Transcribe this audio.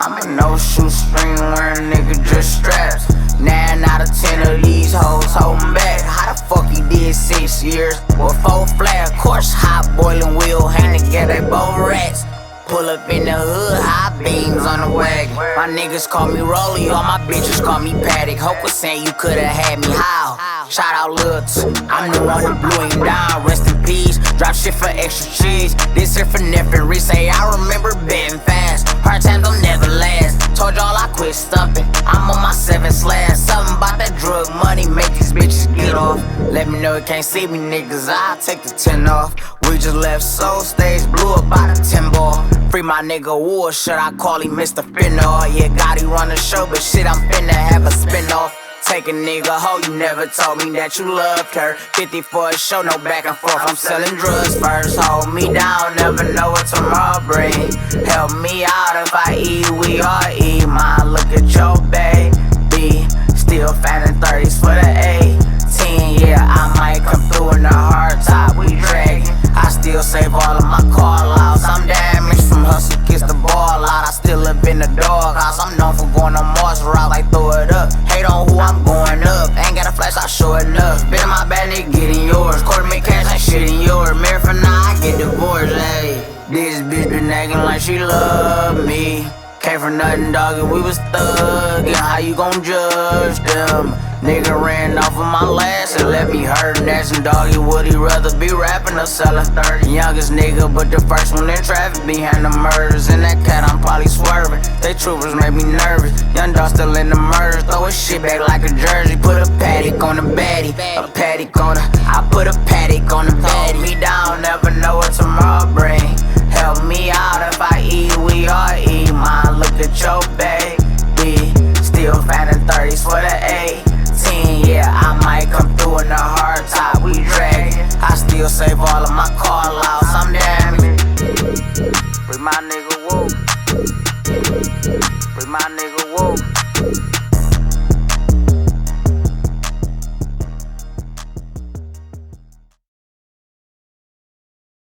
I'm a no-shoe string wearing nigga, just straps. 9 out of 10 of these hoes holding back. How the fuck you did 6 years with 4 flat? Of course, hot boiling wheel hang together, both rats. Pull up in the hood, high beams on the wagon. My niggas call me Rolly, all my bitches call me Paddock. Hope was saying you coulda had me how? Shout out Lil T, I'm the one who blew him down, rest in peace. Drop shit for extra cheese, this here for Neff and say I remember betting fast. Hard times don't never last, told y'all I quit stumping. I'm on my 7th slash, something about that drug money make these bitches get off. Let me know you can't see me niggas, I'll take the 10 off. We just left Soul Stage, blew up by the 10 ball. Free my nigga Wood, should I call him Mr. Finna? Yeah, Gotti run the show, but shit, I'm finna have a spin-off. Take a nigga hoe, you never told me that you loved her. 50 for a show, no back and forth, I'm selling drugs first. Hold me down, never know what tomorrow bring. Help me out if I eat, we all eat. Mine, look at your baby, still fanning 30s for the 18. Yeah, I might come through in the hard top, we dragging. I still save all of my call-outs, I'm damaged from hustle, kiss the ball out. I still live in the doghouse, I'm known for going on Mars route like throw it up. Hate on who I'm going up, ain't got a flash, I show enough. Been in my bad, nigga, getting yours. Quarter me cash, ain't shit in yours. Married for now, I get divorced, ayy. This bitch been acting like she love me. Came from nothing, doggy, we was thuggin'. How you gon' judge them? Nigga ran off of my last and let me hurt. Asking doggy, would he rather be rapping or selling 30? Youngest nigga, but the first one in traffic behind the murders. In that cat, I'm probably swerving. They troopers make me nervous. Young dog still in the murders. Throw his shit back like a jersey. Put a paddock on the baddie, a paddock on her. I put a paddock on the baddie. Me down, never know what tomorrow bring. Help me out if I eat, we all eat. Mine, look at your baby, still fanning 30s for the 18. Yeah, I might come through in the hard top, we dragging. I still save all of my call-outs, I'm down.